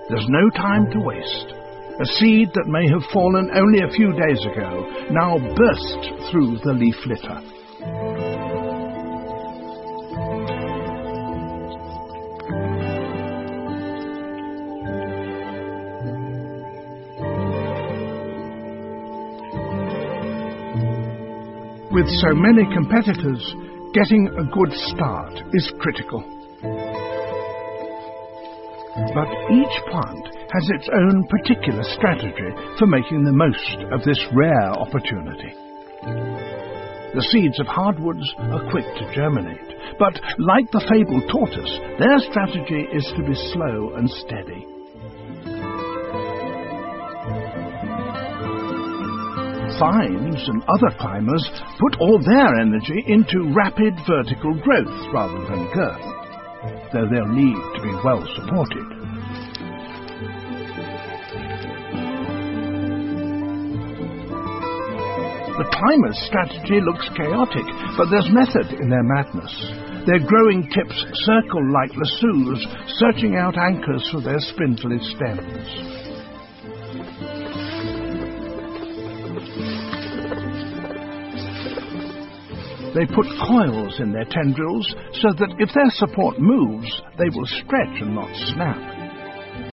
There's no time to waste. A seed that may have fallen only a few days ago now bursts through the leaf litter. With so many competitors, getting a good start is critical. But each plant has its own particular strategy for making the most of this rare opportunity. The seeds of hardwoods are quick to germinate, but like the fabled tortoise, their strategy is to be slow and steady. Vines and other climbers put all their energy into rapid vertical growth rather than girth, though they'll need to be well supported. The climbers' strategy looks chaotic, but there's method in their madness. Their growing tips circle like lassos, searching out anchors for their spindly stems. They put coils in their tendrils so that if their support moves, they will stretch and not snap.